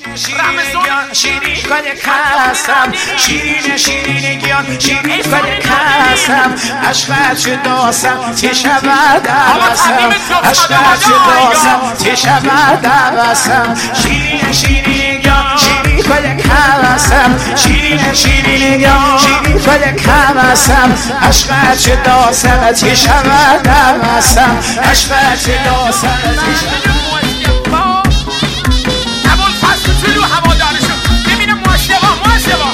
شیرین کل کسم شیرین شیرین گیان شیرین کل کسم عشقت چه داستم چه شود دوستم عشقت چه داستم چه شود دوستم شیرین شیرین گیان شیرین کل کسم شیرین شیرین گیان شیرین کل کسم عشقت چه داستم چه شود دوستم عشقت چه داستم چه شود چلو هوادارشون ببینم محاسبا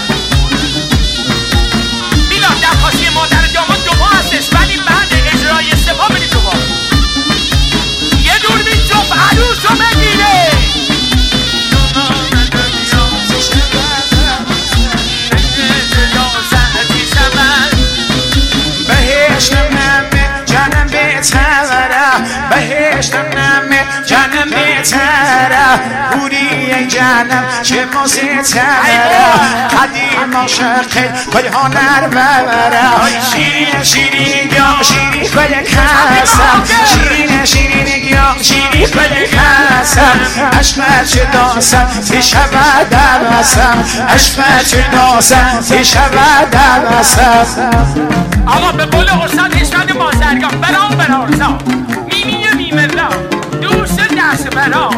میلاد درخواستی مادر داماد دوبا هستش ولی بعد اجرای سپاه برید دوبا یه دوربین جفت عروس رو بگیره بهشتم نمه جانم بهتره بهشتم نمه جانم بهتره بوری جانم چه موزیتره قدیم عاشق کل هنر ببره شیرین شیرین گیاه شیرین کل کسم شیرین شیرین گیاه شیرین کل کسم عشقت چه داستم چه شود دوستم عشقت چه داستم چه شود دوستم آقا به قول استاد حسن بازرگان برام برارزا میمی میملا دوست دست برام